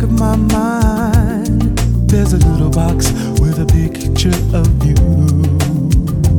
of my mind, there's a little box with a picture of you.